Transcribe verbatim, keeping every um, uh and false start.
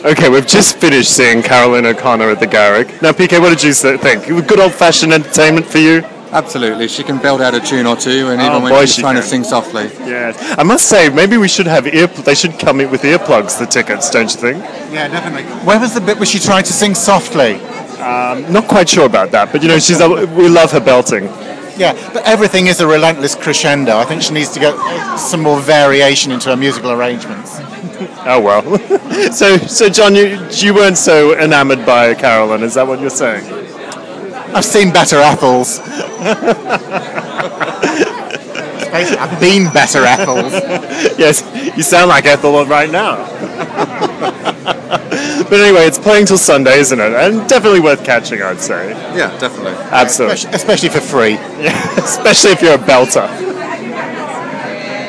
Okay, we've just finished seeing Caroline O'Connor at the Garrick. Now, P K, what did you think? Good old-fashioned entertainment for you? Absolutely. She can build out a tune or two, and Oh, even when boy, she's she trying can. to sing softly. Yes. I must say, maybe we should have ear... They should come in with earplugs, the tickets, don't you think? Yeah, definitely. Where was the bit where she tried to sing softly? Um, not quite sure about that, but, you know, she's uh, we love her belting. Yeah, but everything is a relentless crescendo. I think she needs to get some more variation into her musical arrangements. Oh, well. so, so John, you, you weren't so enamoured by Caroline, is that what you're saying? I've seen better Ethels. I've been better Ethels. Yes, you sound like Ethel right now. But anyway, it's playing till Sunday, isn't it? And definitely worth catching, I'd say. Yeah, definitely. Absolutely. Especially, especially for free. Yeah, especially if you're a belter.